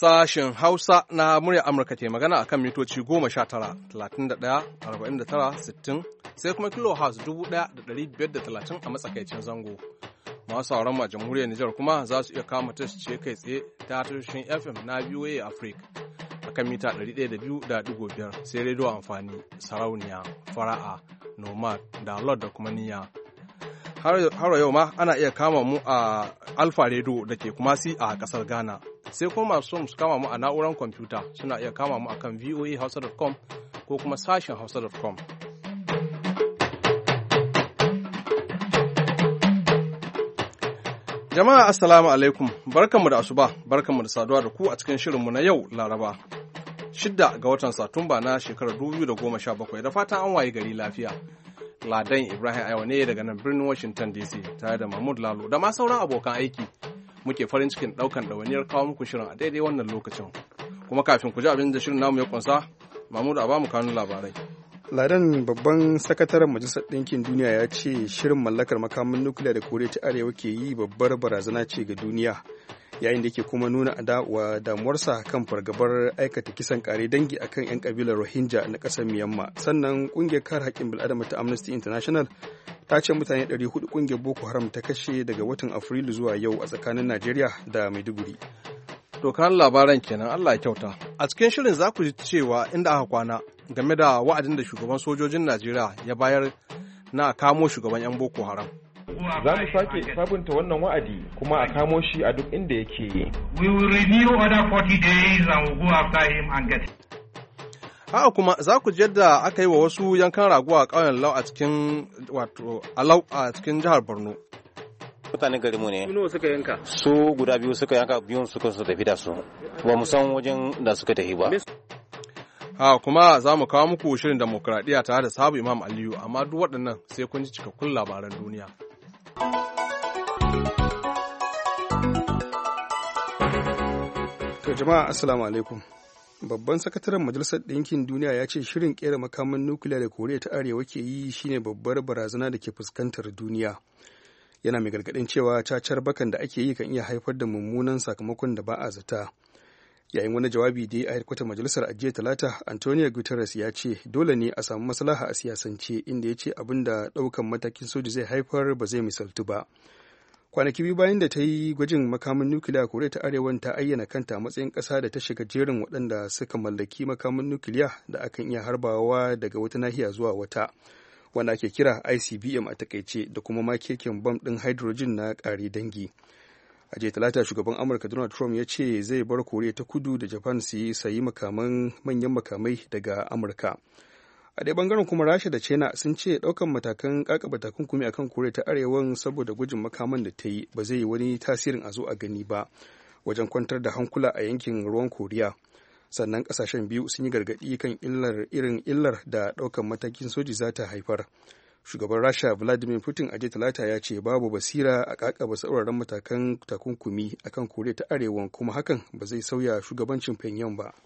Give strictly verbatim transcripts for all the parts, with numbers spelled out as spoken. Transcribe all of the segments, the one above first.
Sashen Hausa na muryar Amurka ke magana akan mitoci goma sha tara, talatin da ɗaya, arba'in da tara, sittin, sai kuma kilohertz dubu ɗaya da ɗari biyar da talatin a matsakaicin zango. Masu sauran ma jamhuriyar Nijar kuma za su iya kama ce kai tsaye ta tashoshin F M na V O A Africa akan mita ɗari ɗaya da biyu da ɗigo biyar, sai rediyo amfani, sarauniya, fara'a, nomad, da lord da kuma niyya. Har yau ma ana iya kama mu a Alfa Radio da ke Kumasi a kasar Ghana. Sai kuma masu son su kama mu a na'urar kwamfuta suna iya kama mu akan v o a hausa dot com ko kuma sashen hausa dot com. Jama'a assalamu alaikum, barkanmu da asuba, barkanmu da saduwa da ku a cikin shirinmu na yau Laraba. Shidda ga watan Satumba na shekarar dubu biyu da goma sha bakwai, da fatan an waye gari lafiya. Ladan Ibrahim Aiwa ne daga nan birnin Washington D C tare da Mahmud Lalo da ma sauran abokan aiki. Muke farin cikin ɗaukan ɗawainiyar kawo muku shirin a daidai wannan lokacin. Kuma kafin ku ji abin da shirin namu ya kunsa, Mahmud a ba mu kanun labarai. Ladan babban sakataren Majalisar Ɗinkin Duniya ya ce shirin mallakar makamin nukiliya da Koriya ta Arewa ke yi babbar barazana ce ga duniya, yayin da yake kuma nuna adawa damuwarsa kan fargabar aikata kisan kare dangi akan 'yan kabilar Rohingya na ƙasar Myanmar. Sannan ƙungiyar kare haƙƙin bil'adama ta Amnesty International ta ce mutane ɗari hudu ƙungiyar Boko Haram ta kashe daga watan Afrilu zuwa yau a tsakanin Najeriya da Maiduguri. Dokar labaran kenan, Allah ya kyauta. A cikin shirin za ku ji cewa inda aka kwana game da wa'adin da shugaban sojojin Najeriya ya bayar na kamo shugaban 'yan Boko Haram. Za mu sake sabunta wannan wa'adi kuma a kamo shi a duk inda yake. We will renew other forty days and we'll go after him and get him. Haka kuma za ku ji yadda aka yi wa wasu yankan rago a ƙauyen Lau a cikin wato Alau a cikin jihar Borno. Mutanen garinmu ne. Nawa suka yanka? Su guda biyu suka yanka, biyun suka su tafi da su. Ba mu san wajen da suka tafi ba. Ha kuma za mu kawo muku shirin demokradiyya tare da sabu Imam Aliyu, amma duk waɗannan sai kun ji cikakkun labaran duniya. To jama'a assalamu alaikum. Babban sakataren Majalisar Ɗinkin Duniya ya ce shirin kera makaman nukiliya da Koriya ta Arewa ke yi shine babbar barazana da ke fuskantar duniya. Yana mai gargaɗin cewa cacar bakan da ake yi kan iya haifar da mummunan sakamakon da ba a zata. Yayin wani jawabi da ya a hedkwatar majalisar a jiya talata, Antonio Guterres ya ce dole ne a samu maslaha a siyasance, inda ya ce abin da ɗaukan matakin soji zai haifar ba zai misaltu ba. Kwanaki biyu bayan da ta yi gwajin makamin nukiliya, Koriya ta Arewa ta ayyana kanta a matsayin ƙasa da ta shiga jerin waɗanda suka mallaki makamin nukiliya da akan iya harbawa daga wata nahiya zuwa wata, wanda ake kira I C B M a takaice, da kuma makekin bam ɗin hydrogen na ƙare dangi. A jiya talata, shugaban Amurka Donald Trump ya ce zai bar Koriya ta Kudu da Japan su yi sayi makaman manyan makamai daga Amurka. A ɗaya bangaren kuma Rasha da China sun ce ɗaukan matakan ƙaƙaba takunkumi akan Koriya ta Arewan saboda gwajin makaman da ta yi ba zai yi wani tasirin a zo a gani ba wajen kwantar da hankula a yankin ruwan Koriya. Sannan ƙasashen biyu sun yi gargaɗi kan illar irin illar da ɗaukan matakin soji za ta haifar. Shugaban Rasha Vladimir Putin a jiya talata ya ce babu basira a ƙaƙaba tsauraran matakan takunkumi akan Koriya ta Arewa, kuma hakan ba zai sauya shugabancin Pyongyang ba.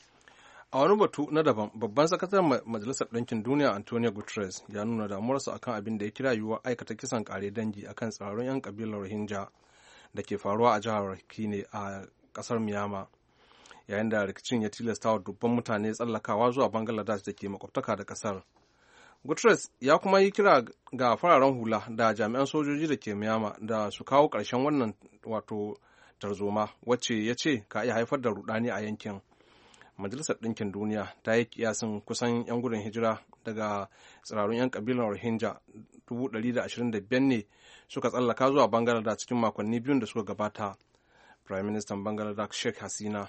A wani batu na daban, babban sakataren Majalisar Ɗinkin Duniya Antonio Guterres ya nuna damuwarsa akan abin da ya kira yiwuwar aikata kisan kare dangi akan tsararrun 'yan kabilar Rohingya da ke faruwa a jihar Rakhine a ƙasar Myanmar, yayin da rikicin ya tilasta wa dubban mutane tsallakawa zuwa Bangladesh da ke makwabtaka da ƙasar. Guterres ya kuma yi kira ga fararen hula da jami'an sojoji da ke Myanmar da su kawo ƙarshen wannan wato tarzoma, wacce ya ce ka iya haifar da rudani a yankin. Majalisar Ɗinkin Duniya ta yi kiyasin kusan 'yan gudun hijira daga tsirarun 'yan kabilan Rohingya dubu ɗari da ashirin da biyar ne suka tsallaka zuwa Bangladesh cikin makonni biyun da suka gabata. Prime Minister Bangladesh Sheikh Hasina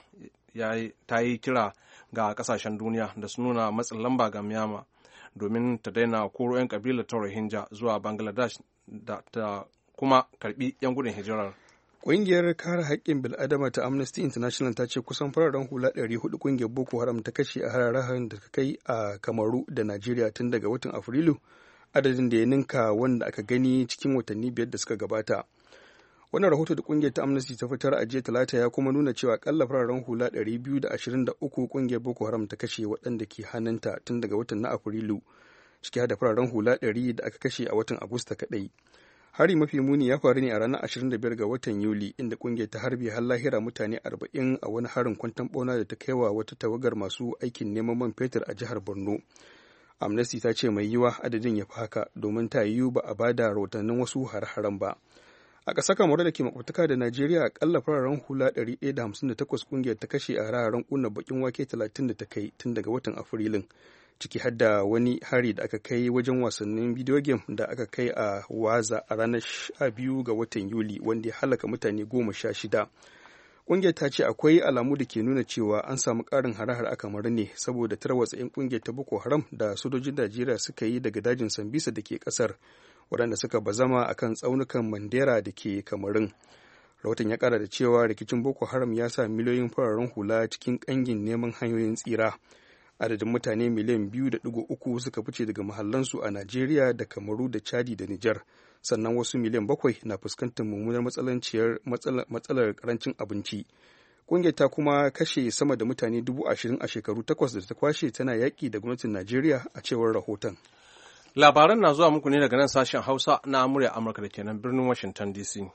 ta yi kira ga kasashen duniya da su nuna matsin lamba ga Myanmar domin ta daina koro 'yan kabilar ta Rohingya zuwa Bangladesh da ta kuma karbi 'yan gudun hijirar. Ƙungiyar kare haƙƙin bil'adama ta Amnesty International ta ce kusan fararen hula ɗari hudu ƙungiyar Boko Haram ta kashe a hararen da ta kai a Kamaru da Najeriya tun daga watan Afrilu, adadin da ya ninka wanda aka gani cikin watanni biyar da suka gabata. Wannan rahoto da ƙungiyar ta Amnesty ta fitar a jiya talata ya kuma nuna cewa akalla fararen hula ɗari biyu da ashirin da uku ƙungiyar Boko Haram ta kashe waɗanda ke hannunta tun daga watan na Afrilu, ciki har da fararen hula ɗari da aka kashe a watan Agusta kaɗai. Hari mafi muni ya faru ne a ranar ashirin da biyar ga watan Yuli, inda kungiyar ta harbe har lahira mutane arba'in a wani harin kwanton bauna da ta kai wa wata tawagar masu aikin neman man fetur a jihar Borno. Amnesty ta ce mai yiwa adadin ya fi haka, domin ta yiwu ba a bada rahotannin wasu har-haren ba. A ƙasar Kamaru da ke makwabtaka da Najeriya, akalla fararen hula ɗari ɗaya da hamsin da takwas kungiyar ta kashe a hararen ƙuna bakin wake talatin da ta kai tun daga watan Afrilun, ciki har da wani hari da aka kai wajen wasannin video game da aka kai a Waza a ranar sha biyu ga watan Yuli, wanda ya halaka mutane goma sha shida. Ƙungiyar ta ce akwai alamu da ke nuna cewa an samu ƙarin hare-hare a Kamaru ne saboda tarwatsa 'yan ƙungiyar ta Boko Haram da sojojin Najeriya suka yi daga dajin Sambisa da ke ƙasar, waɗanda suka bazama a kan tsaunukan Mandera da ke Kamarun. Rahoton ya ƙara da cewa rikicin Boko Haram ya sa miliyoyin fararen hula cikin ƙangin neman hanyoyin tsira. Adadin mutane miliyan biyu da ɗigo uku suka fice daga mahallansu a Najeriya da Kamaru da Chadi da Nijar, sannan wasu miliyan bakwai na fuskantar mummunar matsalar karancin abinci. Ƙungiyar ta kuma kashe sama da mutane dubu ashirin a shekaru takwas da ta kwashe tana yaƙi da gwamnatin Najeriya, a cewar rahoton. Labaran na zuwa muku ne daga nan sashen Hausa na murya Amurka da kenan birnin Washington D C.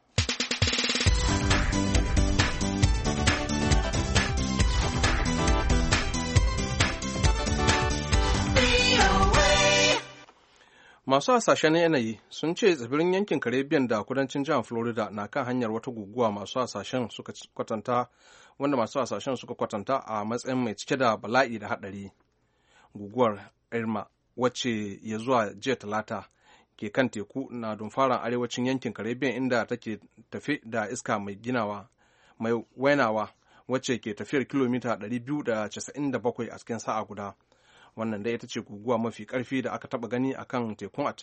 Masu hasashen yanayi sun ce tsibirin yankin Caribbean da kudancin jihar Florida na kan hanyar wata guguwa masu hasashen suka kwatanta wanda masu hasashen suka kwatanta a matsayin mai cike da bala'i da haɗari. Guguwar Irma, wacce ya zuwa jiya talata ke kan teku, na dumfaran arewacin yankin Caribbean, inda take tafe da iska mai ginawa mai wainawa wacce ke tafiyar kilomita ɗari biyu da casa'in da bakwai a cikin sa'a guda. Wannan dai ita ce guguwa mafi ƙarfi da aka taɓa gani a kan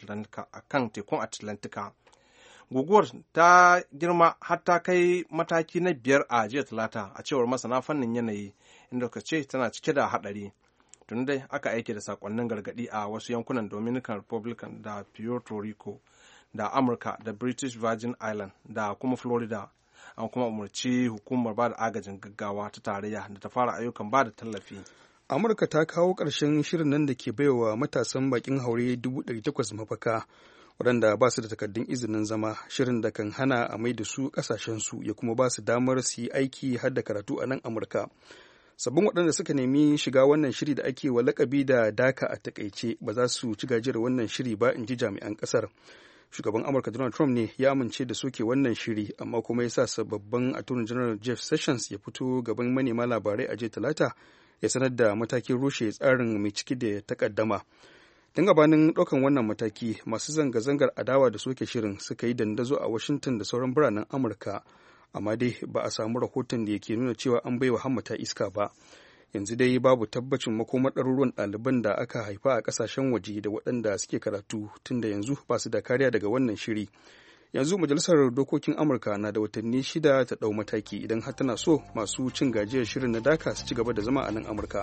tekun Atlantika. Guguwar ta girma har ta kai mataki na biyar a jiya talata, a cewar masana fannin yanayi, inda ka ce tana cike da haɗari. Tun dai aka aike da sakonnin gargaɗi a wasu yankunan Dominican Republic da Puerto Rico da Amurka da British Virgin Island da kuma Florida. An kuma umarci hukumar ba da agajin gaggawa ta tarayya da ta fara ayyukan ba da tallafi. Amurka ta kawo ƙarshen shirin nan da ke baiwa matasan bakin haure dubu ɗari takwas mafaka, waɗanda ba su da takardun izinin zama, shirin da kan hana a mai da su ƙasashensu ya kuma ba su damar su yi aiki har da karatu a nan Amurka. Sabbin waɗanda suka nemi shiga wannan shiri da ake wa lakabi da daka a takaice ba za su ci gajiyar wannan shiri ba, in ji jami'an ƙasar. Shugaban Amurka Donald Trump ne ya amince da soke wannan shiri, amma kuma ya sa sababbin Attorney General Jeff Sessions ya fito gaban manema labarai a jiya talata ya sanar da matakin rushe tsarin mai ciki da takaddama. Tun gabanin ɗaukan wannan mataki, masu zanga-zangar adawa da soke shirin suka yi dandazo a Washington da sauran biranen Amurka, amma dai ba a samu rahoton da yake nuna cewa an baiwa hammata iska ba. Yanzu dai babu tabbacin makomar ɗaruruwan ɗaliban da aka haifa a ƙasashen waje da waɗanda suke karatu, tunda yanzu ba su da kariya daga wannan shiri. Yanzu majalisar dokokin Amurka na da watanni shida ta ɗau mataki idan har tana so masu cin gajiyar shirin na daka su ci gaba da zama a nan Amurka.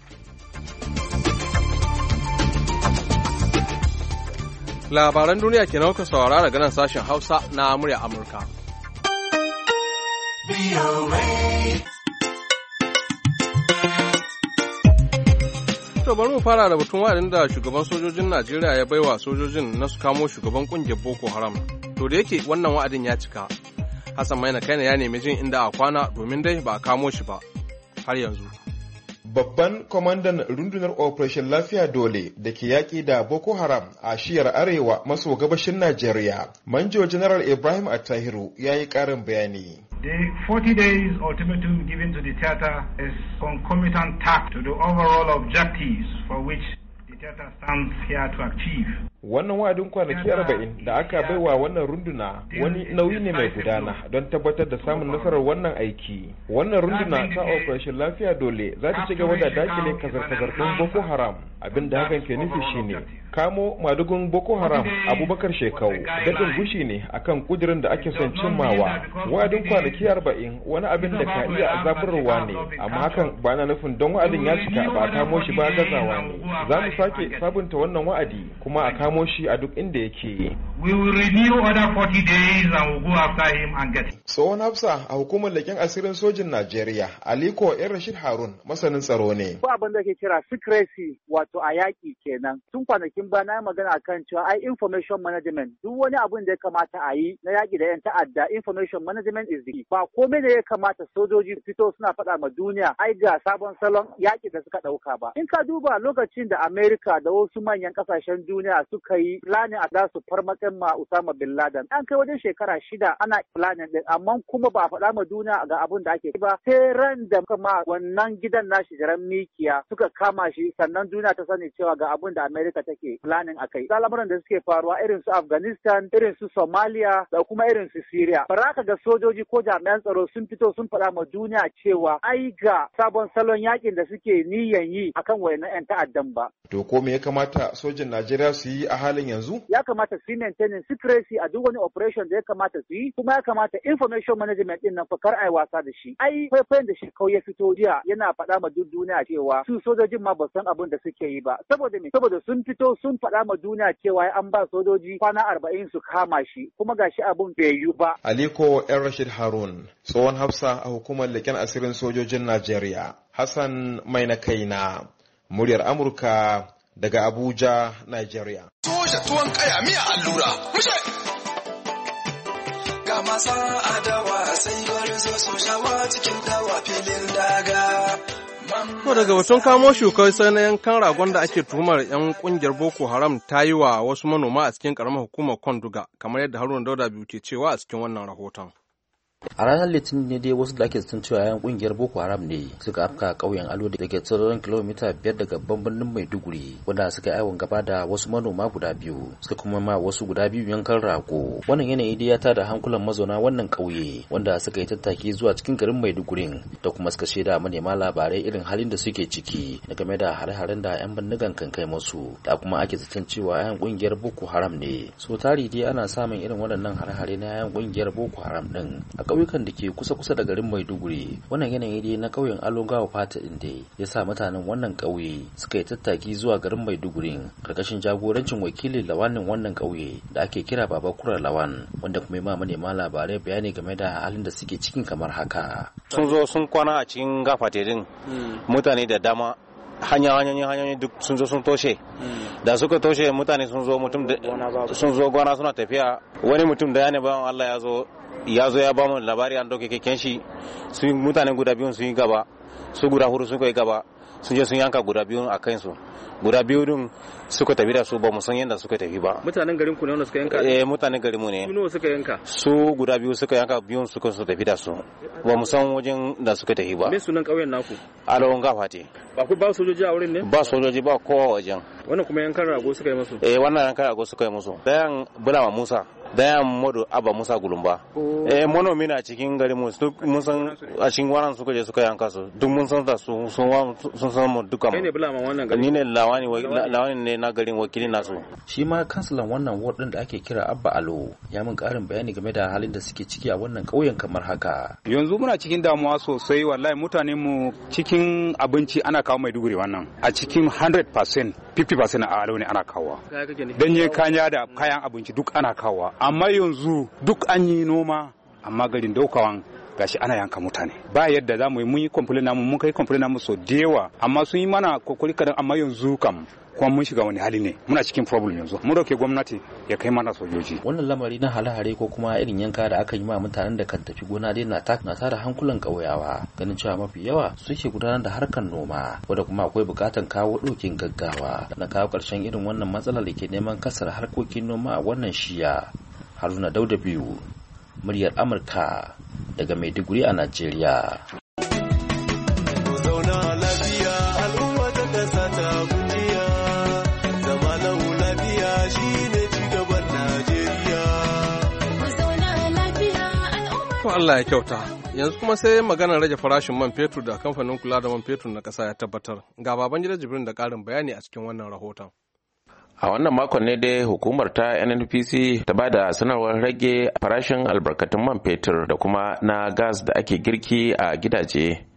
Labaran duniya ke nauka saurara daga nan sashen Hausa na murya Amurka. To bari mu fara da batun wa'adin da shugaban sojojin Najeriya ya baiwa sojojin na su kamo shugaban kungiyar Boko Haram. To da yake wannan wa'adin ya cika, Hassan Maina Kaina ya nemi jin inda a kwana, domin dai ba a kamo shi ba har yanzu. Babban kwamandan rundunar Operation Lafiya Dole da ke yaƙi da Boko Haram a shiyar arewa maso gabashin Najeriya, Manjo General Ibrahim Attahiru ya yi ƙarin bayani. The forty days ultimatum given to the theater is concomitant task to the overall objectives for which the theater stands here to achieve. Wannan wa'adin kwanaki arba'in da aka baiwa wannan runduna wani nauyi ne mai gudana don tabbatar da samun nasarar wannan aiki. Wannan runduna ta Operation Lafiya Dole za ta ci gaba da dakile kazar-kazar ɗin Boko Haram. Abin da hakan ke nufi shine kamo madugun Boko Haram Abubakar Shekau daɗin gushi ne akan kudirin da ake son cimmawa. Wa'adin kwanaki arba'in wani abin da ka iya zaburarwa ne, amma hakan ba na nufin don wa'adin ya cika ba a kamo shi ba gazawa ne. Za mu sake sabunta wannan wa'adi kuma a kamo shi a duk inda yake. We will renew other forty days and we'll go after him and get him. Tsohon Hafsa a hukumar leƙen asirin sojin Najeriya, Aliko Yan Rashid Harun, masanin tsaro ne. Ko abin da ke kira secrecy wato a yaƙi kenan. Tun kwanakin kwanakin ba na magana akan cewa ai information management duk wani abun da ya kamata a yi na yaƙi da yan ta'adda information management is the key. Ba komai da ya kamata sojoji fito suna faɗa ma duniya ai ga sabon salon yaƙi da suka ɗauka ba. In ka duba lokacin da Amerika da wasu manyan ƙasashen duniya suka yi planning a za su farmakin ma Usama bin Laden. An kai wajen shekara shida ana planning din amma kuma ba a faɗa ma duniya ga abun da ake ba sai ran da ma wannan gidan nashi jiran mikiya suka kama shi sannan duniya ta sani cewa ga abun da Amerika take planning akai. Al'amuran da suke faruwa irin su Afghanistan, irin su Somalia da kuma irin su Syria. Baraka ga sojoji ko jami'an tsaro sun fito sun faɗa ma duniya cewa ai ga sabon salon yakin da suke niyan yi akan wayannan 'yan ta'addan ba. To ko me ya kamata sojin Najeriya su yi a halin yanzu? Ya kamata su maintaining secrecy a duk wani operation da ya kamata su yi, kuma ya kamata information management din nan fa kar ai wasa da shi. Ai faifayin da shi kawai ya fito jiya yana faɗa ma duk duniya cewa su sojojin ma ba san abin da suke yi ba. Saboda me? Saboda sun fito sun faɗa ma duniya cewa an ba sojoji kwana arba'in su kama shi, kuma gashi abun bai yi ba. Aliko ‘yan Rashid Harun, tsohon hafsa a hukumar leƙen asirin sojojin Najeriya. Hassan mai na kaina, muryar Amurka daga Abuja, Najeriya. Soja tuwon kaya miya allura. Mushe! Ga masa adawa sai gwarin zo sojawa cikin dawa filin daga. To daga batun kamo shukai sai na yankan ragon da ake tuhumar 'yan kungiyar Boko Haram ta yi wa wasu manoma a cikin karamar hukumar Kwanduga, kamar yadda Haruna Dauda biyu ke cewa a cikin wannan rahoton. A ranar Litinin ne dai wasu da ake zaton cewa yan kungiyar Boko Haram ne suka afka ƙauyen Alo da ke tsaron kilomita biyar daga babban birnin Maiduguri, wanda suka yi awon gaba da wasu manoma guda biyu, suka kuma ma wasu guda biyu yankan rago. Wannan yanayi dai ya tada hankulan mazauna wannan ƙauye, wanda suka yi tattaki zuwa cikin garin Maiduguri da kuma suka shaida manema labarai irin halin da suke ciki da game da hare-haren da yan bindigan kan kai musu, da kuma ake zaton cewa yan kungiyar Boko Haram ne. So tari dai ana samun irin waɗannan hare-hare na yan kungiyar Boko Haram din a ƙauyukan da ke kusa-kusa da garin Maiduguri. Wannan yanayi dai na ƙauyen Alongawa Fata din dai ya sa mutanen wannan ƙauye suka yi tattaki zuwa garin Maiduguri karkashin jagorancin wakilin lawanin wannan ƙauye da ake kira Baba Kura Lawan, wanda kuma ma manema labarai bayani game da halin da suke cikin kamar haka. Sun zo sun kwana a cikin gafate din mutane da dama, hanya hanyoyi hanyoyi duk sun zo sun toshe. Da suka toshe mutane sun zo mutum sun zo gwana suna tafiya, wani mutum da ya ne bayan Allah ya zo ya zo ya ba mu labari an dauke keken shi, su mutane guda biyun sun yi gaba, su guda hudu suka yi gaba, sun je sun yanka guda biyun a kansu. Guda biyu din suka tafi da su ba mu san yadda suka tafi ba. Mutanen garin ku ne wanda suka yanka? Eh mutanen garin mu ne. Su nawa suka yanka? Su guda biyu suka yanka, biyun suka su tafi da su. Ba mu san wajen da suka tafi ba. Me sunan ƙauyen naku? Alawon Gafate. Ba ku ba sojoji a wurin ne? Ba sojoji ba kowa wajen. Wannan kuma yankan rago suka yi musu? Eh wannan yankan rago suka yi musu. Dayan Bulama Musa, dayan Modu Abba Musa Gulumba. Eh monomi na cikin garin mu, mun san a cikin wannan suka je suka yanka su. Duk mun san da su sun san mu duka mu. Kai ne Bulama wannan gari? Ni ne lawani lawani ne na garin wakilin nasu. Shi ma kansilan wannan ward din da ake kira Abba Alo ya min karin bayani game da halin da suke ciki a wannan ƙauyen kamar haka. Yanzu muna cikin damuwa sosai wallahi, mutane mu cikin abinci ana kawo Maiduguri wannan a cikin one hundred percent fifty percent a Alo ne ana kawo. Danye kanya da kayan abinci duk ana kawo, amma yanzu duk an yi noma amma garin daukawan gashi ana yanka mutane. Ba yadda za mu yi, mun yi complain namu mun kai complain namu so dewa, amma sun yi mana kokari kadan, amma yanzu kam kuma mun shiga wani hali ne, muna cikin problem yanzu. Mun roke gwamnati ya kai mana sojoji. Wannan lamari na hare-hare ko kuma irin yanka da aka yi ma mutanen da kan tafi gona dai na ta na tada hankulan ƙauyawa, ganin cewa mafi yawa suke gudanar da harkar noma, wanda kuma akwai bukatan kawo ɗaukin gaggawa na kawo ƙarshen irin wannan matsalar da ke neman kasar harkokin noma a wannan shiya. Haruna Dauda biyu, muryar Amurka daga Maiduguri a Najeriya. Allah ya kyauta. Yanzu kuma sai maganar rage farashin man fetur da kamfanin kula da man fetur na ƙasa ya tabbatar. Ga baban gida Jibrin da ƙarin bayani a cikin wannan rahoton. A wannan makon ne dai hukumar ta N N P C ta ba da sanarwar rage farashin albarkatun man fetur da kuma na gas da ake girki a gidaje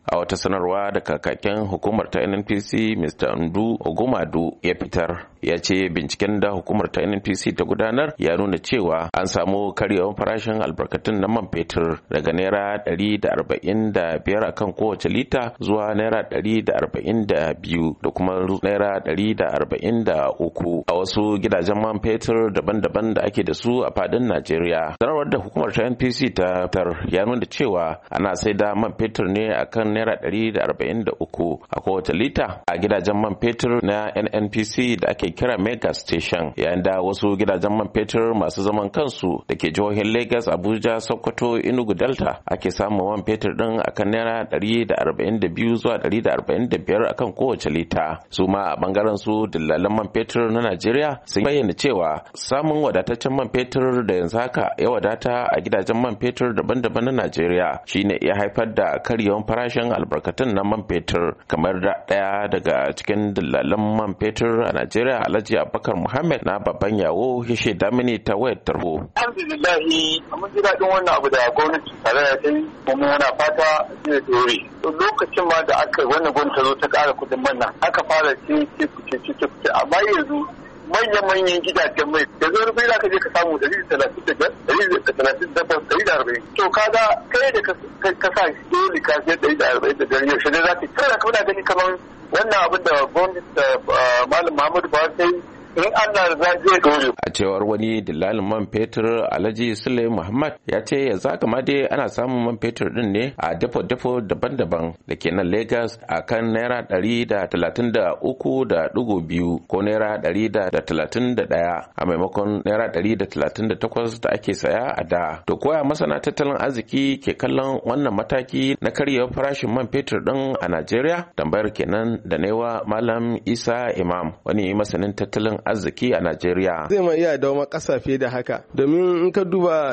a wata sanarwa da kakakin hukumar ta N N P C Mister Ndu Ogumadu ya fitar ya ce binciken da hukumar ta N N P C ta gudanar ya nuna cewa an samu karyewar farashin albarkatun na man fetur daga naira ɗari da arba'in da biyar akan kowace lita zuwa naira ɗari da arba'in da biyu da kuma naira ɗari da arba'in da uku a wasu gidajen man fetur daban-daban da ake da su a fadin Najeriya. Sanarwar da hukumar ta N P C ta fitar ya nuna cewa ana sai da man fetur ne akan naira ɗari da arba'in da uku a kowace lita a gidajen man fetur na N N P C da ake kira mega station, yayin da wasu gidajen man fetur masu zaman kansu da ke jihohin Lagos, Abuja, Sokoto, Enugu, Delta ake samun man fetur din akan naira ɗari da arba'in da biyu zuwa ɗari da arba'in da biyar akan kowace lita. Su ma a bangaren su dillalan man fetur na Najeriya sun bayyana cewa samun wadataccen man fetur da yanzu haka ya wadata a gidajen man fetur daban-daban na Najeriya shine ya haifar da karyewan farashin albarkatun na man fetur, kamar da daya daga cikin dillalan man fetur a Najeriya Alhaji Abubakar Muhammad na babban yawo ya shaida mini ta wayar tarho. Alhamdulillah mun ji daɗin wannan abu da gwamnati tare da ta yi, kuma muna fata zai dore. Lokacin ma da aka wannan gwamnati zo ta ƙara kuɗin man nan aka fara ce ce kuce ce kuce, amma yanzu manyan-manyan gidajen mai da zo rufi za ka je ka samu dari da talatin da biyar, dari da talatin da takwas, dari da arba'in. To kaga kai da ka sa dole ka sai dari da arba'in da biyar yaushe ne za ka kai da kana gani kamar wannan abin da gwamnati da Malam Muhammadu Buhari ta yi in Allah zai dole. A cewar wani dillalin man fetur Alhaji Sule Muhammad ya ce yanzu haka ma dai ana samun man fetur din ne a depo-depo daban-daban da ke nan Lagos a kan naira ɗari da talatin da uku da ɗigo biyu ko naira ɗari da talatin da ɗaya a maimakon naira ɗari da talatin da takwas da ake saya a da. To koya masana tattalin arziki ke kallon wannan mataki na karyewar farashin man fetur din a Najeriya? Tambayar kenan da newa Malam Isa Imam, wani masanin tattalin arziki a Najeriya. Zai ma iya dawo kasafe da haka, domin in ka duba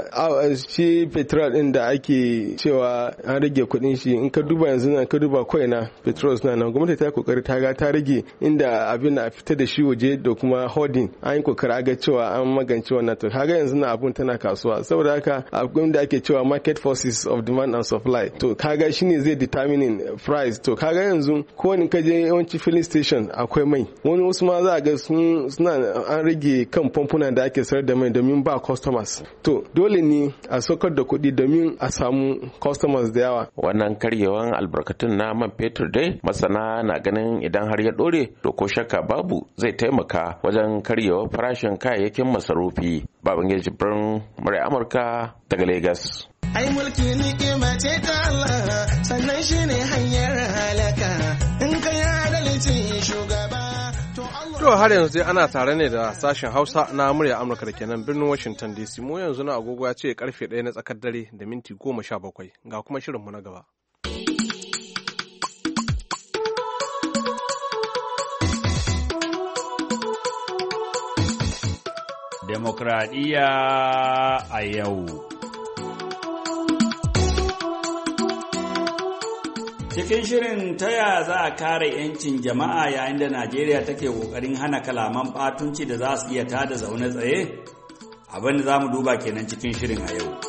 shi petrol din da ake cewa an rage kuɗin shi, in ka duba yanzu nan ka duba koina petrol suna nan, gwamnati ta kokari ta ga ta rage inda abin na fita da shi waje da kuma hoarding an yi kokari a ga cewa an magance wannan. To kaga yanzu na abun tana kasuwa, saboda haka abin da ake cewa market forces of demand and supply, to kaga shine zai determining price. To kaga yanzu ko wani ka je yawanci filling station akwai mai, wani wasu ma za a ga sun suna an rage kan famfuna da ake sayar da mai domin ba customers. To dole ne a saukar da kuɗi domin a samu customers da yawa. Wannan karyewan albarkatun na man fetur dai masana na ganin idan har ya ɗore to ko shakka babu zai taimaka wajen karyewar farashin kayayyakin masarufi. Babangida Jibrin, Murai Amurka daga Lagos. Ai mulki ni'ima ce ta Allah, sannan shine hanyar halaka. In ka yi adalci shugaba. To har yanzu dai ana tare ne da sashen Hausa na murya Amurka da kenan birnin Washington D C. Mu yanzu na agogo ya ce karfe ɗaya na tsakar dare da minti goma sha bakwai. Ga kuma shirinmu na gaba. Demokradiyya a yau. Cikin shirin ta ya za a kare 'yancin jama'a yayin da Najeriya take ƙoƙarin hana kalaman ɓatunci da za su iya tada zaune tsaye, abin da za mu duba kenan cikin shirin a yau.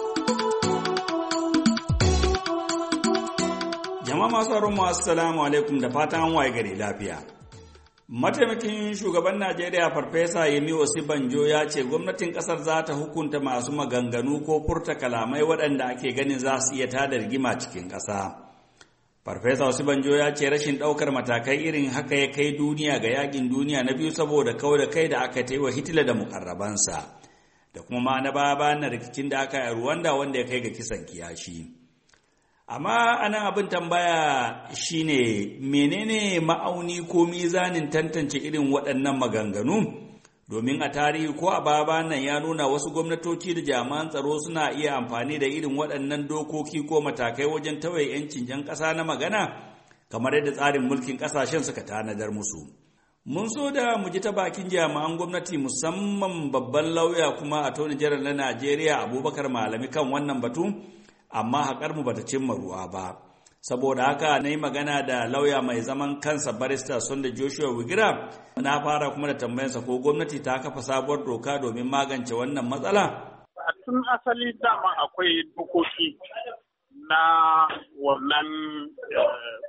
Jama'a masu haramu assalamu alaikum da fatan an waye gari lafiya. Mataimakin shugaban Najeriya Farfesa Yemi Osibanjo ya ce gwamnatin ƙasar za ta hukunta masu maganganu ko furta kalamai waɗanda ake ganin za su iya tada rigima cikin ƙasa. Farfesa Osibanjo ya ce rashin ɗaukar matakai irin haka ya kai duniya ga yakin duniya na biyu saboda kau da kai da aka yi wa Hitler da mukarrabansa, da kuma ma na baya na rikicin da aka yi a Rwanda wanda ya kai ga kisan kiyashi. Amma anan abin tambaya shine menene ma'auni ko mizanin tantance irin waɗannan maganganu? Domin a tarihi ko a baya nan ya nuna wasu gwamnatoci da jami'an tsaro suna iya amfani da irin waɗannan dokoki ko matakai wajen tawaye 'yancin 'yan ƙasa na magana, kamar yadda tsarin mulkin ƙasashen suka tanadar musu. Mun so da mu ji ta bakin jami'an gwamnati, musamman babban lauya kuma attorney general na Najeriya Abubakar Malami kan wannan batu, amma haƙar mu bata cimma ruwa ba. Saboda haka na yi magana da lauya mai zaman kansa barista Sunday Joshua Wigira, na fara kuma da tambayansa ko gwamnati ta kafa sabuwar doka domin magance wannan matsala. Tun asali dama akwai dokoki na wannan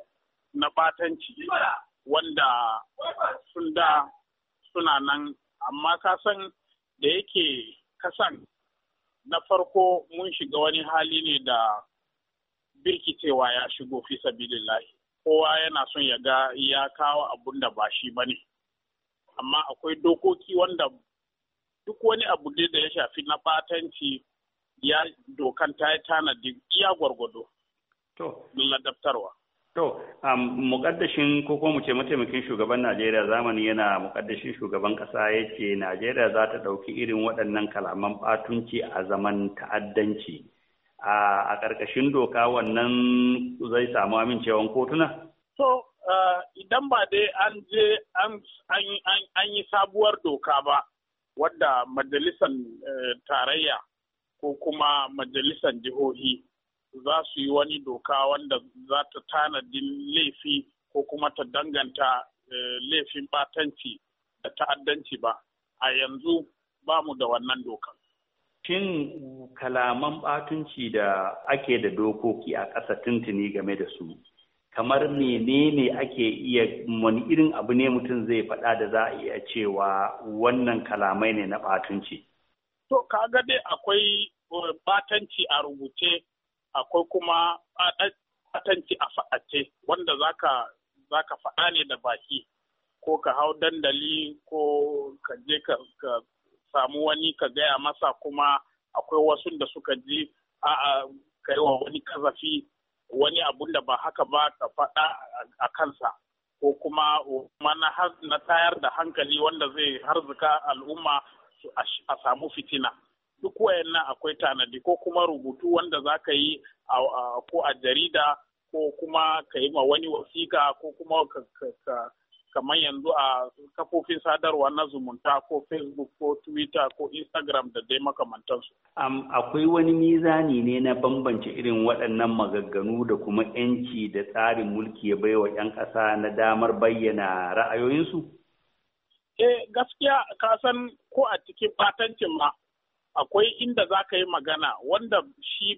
na ɓatanci wanda sun da suna nan, amma ka san da yake kasan na farko mun shiga wani hali ne da birkicewa ya shigo fi sabilillahi. Kowa yana son ya ga ya kawo abun da ba shi ba ne. Amma akwai dokoki wanda duk wani abu ne da ya shafi na ɓatanci ya dokan ta yi tanadi iya gwargwado. To. Ladabtarwa. To, um, mukaddashin ko kuma mu ce mataimakin shugaban Najeriya zamani yana mukaddashin shugaban ƙasa ya ce Najeriya za ta ɗauki irin waɗannan kalaman ɓatunci a zaman ta'addanci. A ƙarƙashin doka wannan zai samu amincewan kotuna? So, uh, idan ba dai an je an yi sabuwar doka ba, wadda majalisar uh, tarayya ko kuma majalisar jihohi za su yi wani doka wanda za ta tanadin laifi ko kuma ta danganta uh, laifin ɓatanci da ta'addanci ba. A yanzu ba mu da wannan dokan. Shin kalaman ɓatunci da ake da dokoki a ƙasa tuntuni game da su, kamar menene ake iya wani irin abu ne mutum zai faɗa da za a iya cewa wannan kalamai ne na ɓatunci? To, kaga dai akwai ɓatanci a rubuce, akwai kuma ɓatanci a faɗace, wanda zaka zaka faɗa ne da baki, ko ka hau dandali ko ka je ka samu wani ka gaya masa, kuma akwai wasu da suka ji a kai wa wani kazafi wani abun da ba haka ba ka faɗa a kansa, ko kuma na tayar da hankali wanda zai harzuka al'umma a samu fitina. Duk wayannan akwai tanadi, ko kuma rubutu wanda za ka yi ko a jarida ko kuma ka yi ma wani wasiƙa ko kuma ka kamar yanzu a kafofin sadarwa na zumunta ko Facebook ko Twitter ko Instagram da dai makamantansu. Um, akwai wani mizani ne na bambance irin waɗannan magagganu da kuma 'yanci da tsarin mulki ya baiwa 'yan ƙasa na damar bayyana ra'ayoyinsu? Eh, gaskiya ka san ko a cikin ɓatancin ma akwai inda za ka yi magana wanda shi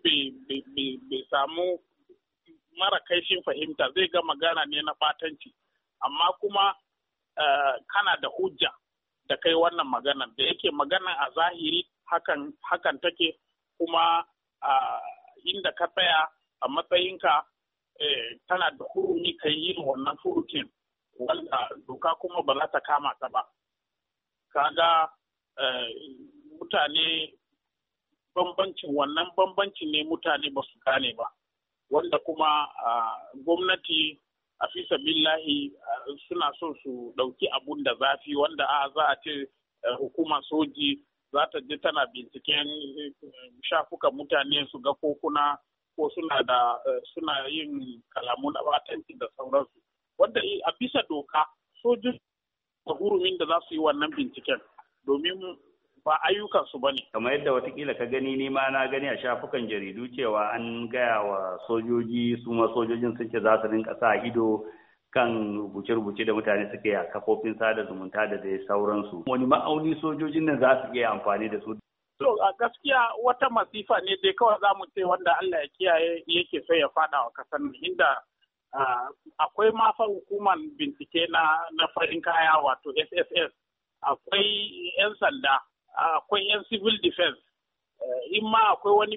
bai samu mara kaifin fahimta, zai ga magana ne na ɓatanci. Amma kuma uh, kana da hujja da kai wannan maganan da yake magana a zahiri hakan hakan take, kuma uh, inda ka tsaya a matsayinka eh, tana da hurumi ka yi wannan furucin wanda doka kuma ba za ta kama ka ba. Kaga uh, mutane bambancin wannan bambancin ne mutane ba su gane ba, wanda kuma uh, gwamnati a fi sabillahi suna so su ɗauki abun da zafi, wanda a za a ce hukumar soji za ta je tana binciken shafukan mutane su ga ko kuna ko suna da suna yin kalamu na batanci da sauransu, wanda a bisa doka soji da hurumin da za su yi wannan binciken, domin ba ayyukansu ba ne. Kamar yadda watakila ka gani ni ma na gani a shafukan jaridu cewa an gaya wa sojoji, su ma sojojin sun ce za su rinka sa ido kan rubuce-rubuce da mutane suke a kafofin sada zumunta da dai sauransu. Wani ma'auni sojojin nan za su iya amfani da su? To a gaskiya wata masifa ne dai kawai za mu ce wanda Allah ya kiyaye yake so ya fada wa kasar nan, inda akwai ma fa hukumar bincike na na farin kaya wato S S S, akwai 'yan sanda, akwai 'yan civil defense, in ma akwai wani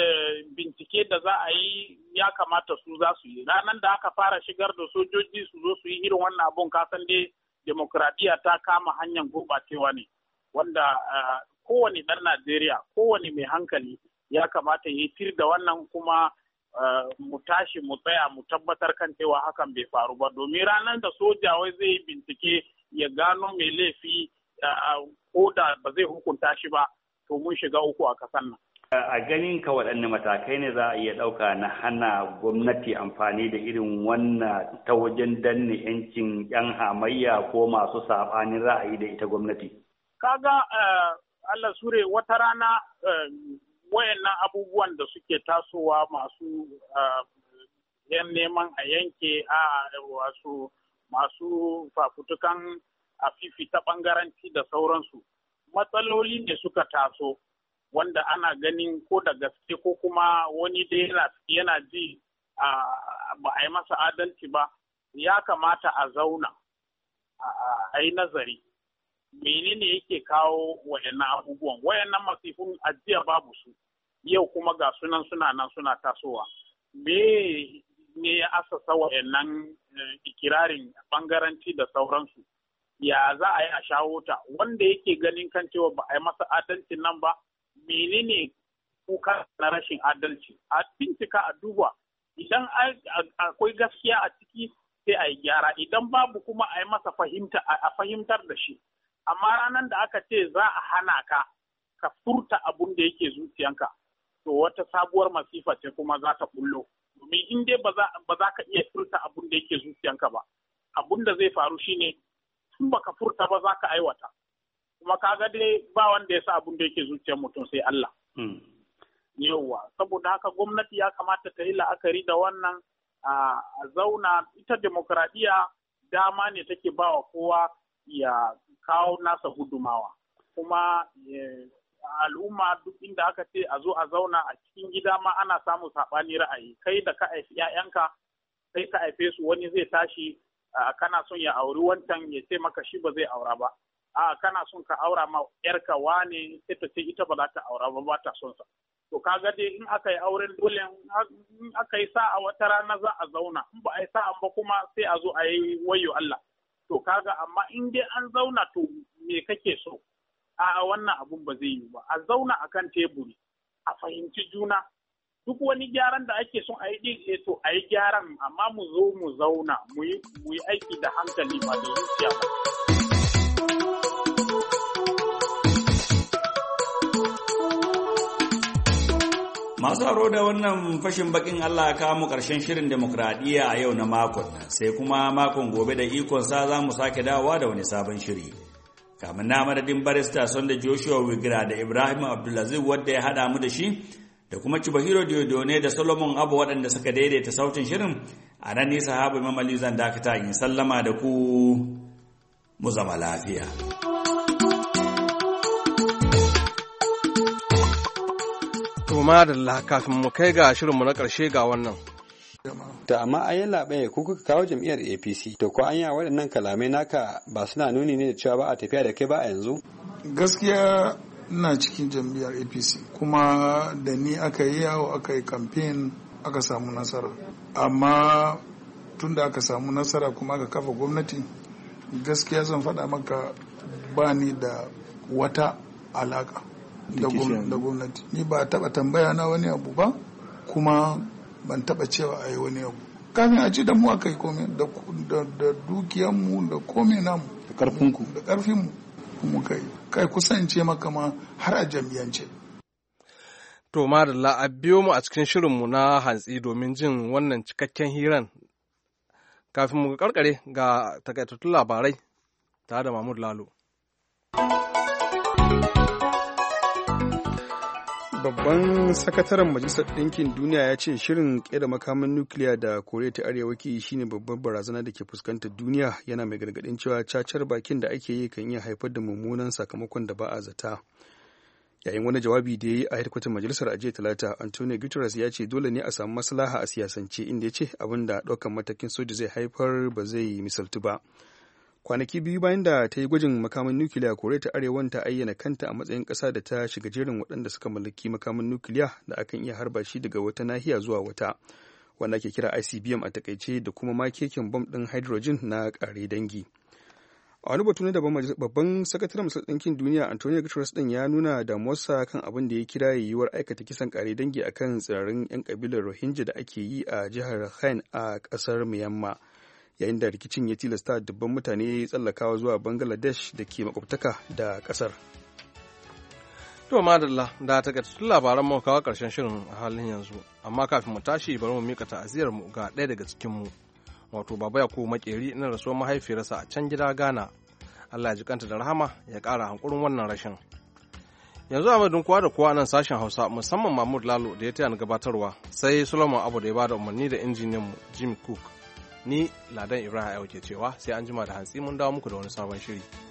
bincike da za a yi ya kamata su za su yi. Ranar da aka fara shigar da sojoji su zo su yi irin wannan abun, kasan dai demokradiyya ta kama hanyar gurɓacewa ne, wanda kowane ɗan Najeriya, kowane mai hankali ya kamata ya yi tir da wannan, kuma mu tashi mu tsaya mu tabbatar kan cewa hakan bai faru ba, domin ranar da soja wai zai yi bincike ya gano mai laifi ko da ba zai hukunta shi ba, to mun shiga uku a kasan nan. A ganin ka waɗanne matakai ne za a iya ɗauka na hana gwamnati amfani da irin wannan ta wajen danne 'yancin 'yan hamayya ko masu saɓanin ra'ayi da ita gwamnati? Kaga Allah sure wata rana wayannan abubuwan da suke tasowa masu yan neman a yanke a wasu masu fafutukan a fifita ɓangaranci da sauransu, matsaloli ne suka taso wanda ana ganin ko da gaske ko kuma wani da yana ji ba a yi masa adalci ba, ya kamata a zauna a yi nazari menene yake kawo wayannan abubuwan. Wayannan masifun ajiya babu su, yau kuma ga sunan suna nan suna tasowa. Me ne ya asasa wayannan ikirarin bangaranci da sauransu? Ya za a yi a shawo ta? Wanda yake ganin kan cewa ba a yi masa adalcin nan ba, menene kuka na rashin adalci? A bincika a duba, idan akwai gaskiya a ciki sai a yi gyara, idan babu kuma a yi masa fahimta a fahimtar da shi. Amma ranar da aka ce za a hana ka ka furta abun da yake zuciyanka, to wata sabuwar masifa ce kuma za ta bullo. Domin in dai ba za ka iya furta abun da yake zuciyanka ba, abun da zai faru shine tun baka furta ba za ka aiwata. Kuma kaga dai ba wanda ya sa abun da yake zuciyar mutum sai Allah. Hmm. Yawwa, saboda haka gwamnati ya kamata ta yi la'akari da wannan a zauna. Ita demokradiyya dama ne take ba wa kowa ya kawo nasa gudumawa. Kuma al'umma duk inda aka ce a zo a zauna a cikin gida ma ana samun saɓani ra'ayi. Kai da ka haifi 'ya'yanka, kai ka haife su, wani zai tashi kana son ya auri wancan ya ce maka shi ba zai aura ba. A kana son ka aura ma 'yarka wane sai ta ce ita ba za ta aura ba, ba ta son sa. To kaga dai in aka yi auren dole in aka yi sa'a wata rana za a zauna, in ba a yi sa'a ba kuma sai a zo a yi wayo Allah. To kaga amma in dai an zauna to me kake so? A wannan abun ba zai yi ba. A zauna akan teburi, a fahimci juna. Duk wani gyaran da ake son a yi din to a yi gyaran, amma mu zo mu zauna mu yi aiki da hankali ba da zuciya ba. Masu haro da wannan fashin bakin Allah ka mu karshen shirin demokradiyya a yau na makon nan, sai kuma makon gobe da ikon sa za mu sake dawowa da wani sabon shiri. Kamin na madadin barista son da Joshua Wigra da Ibrahim Abdulaziz wadda ya hada mu da shi, da kuma Chibahiro Diodone da Solomon Abu waɗanda suka daidaita sautin shirin, a nan ne sahabu Mamali zan dakata in sallama da ku mu zama lafiya. To madalla, kafin mu kai ga shirinmu na ƙarshe ga wannan. Da amma a yi laɓe ko kuka kawo jam'iyyar A P C, to ko an yi waɗannan kalamai naka ba suna nuni ne da cewa ba a tafiya da kai ba a yanzu? Gaskiya ina cikin jam'iyyar A P C, kuma da ni aka yi yawo aka yi kamfen aka samu nasara. Amma tun da aka samu nasara kuma aka kafa gwamnati, gaskiya zan faɗa maka ba ni da wata alaƙa da gwamnati. Ni ba taɓa tambaya na wani abu ba, kuma ban taɓa cewa a yi wani abu. Kafin a ci da mu aka yi komai, da dukiyanmu da komai namu. Da ƙarfinku. Da ƙarfinmu mu kai. Kai kusance maka ma har a jam'iyyance. To madalla, a biyo mu a cikin shirinmu na hantsi domin jin wannan cikakken hiran. Kafin mu karkare ga takaitattun labarai tare da Mahmud Lalo. Babban sakataren Majalisar Ɗinkin Duniya ya ce shirin ƙera makaman nukiliya da Koriya ta Arewa ke yi shine babbar barazana da ke fuskantar duniya, yana mai gargaɗin cewa cacar bakin da ake yi kan iya haifar da mummunan sakamakon da ba a zata. Yayin wani jawabi da ya yi a hedkwatar majalisar a jiya Talata, Antonio Guterres ya ce dole ne a samu maslaha a siyasance, inda ya ce abin da ɗaukan matakin soja zai haifar ba zai misaltu ba. Kwanaki biyu bayan da ta yi gwajin makaman nukiliya, Koriya ta Arewa ta ayyana kanta a matsayin ƙasa da ta shiga jerin waɗanda suka mallaki makaman nukiliya da akan iya harba shi daga wata nahiya zuwa wata, wanda ake kira I C B M a takaice, da kuma makekin bom ɗin hydrogen na ƙare dangi. A wani batu na daban, babban sakataren Majalisar Ɗinkin Duniya Antonio Guterres ɗin ya nuna damuwarsa kan abin da ya kira yiwuwar aikata kisan ƙare dangi akan tsirarin 'yan ƙabilar Rohingya da ake yi a jihar Rakhine a ƙasar Myanmar, yayin da rikicin ya tilasta dubban mutane tsallakawa zuwa Bangladesh da ke makwabtaka da kasar. To madalla, da takaitattun labaran mu kawo karshen shirin a halin yanzu, amma kafin mu tashi bari mu mika ta'aziyar mu ga ɗaya daga cikin mu, wato Baba Yakubu Makeri na rasuwar mahaifiyarsa a can gida Ghana. Allah ya ji kanta da rahama, ya ƙara hankurin wannan rashin. Yanzu a madadin kowa da kowa nan sashen Hausa, musamman Mahmud Lalo da ya taya ni gabatarwa, sai Solomon Abu da ya bada umarni da injiniyan mu Jim Cook. Ni Ladan Ibrahim Ayo ke cewa sai an jima da hantsi mun dawo muku da wani sabon shiri.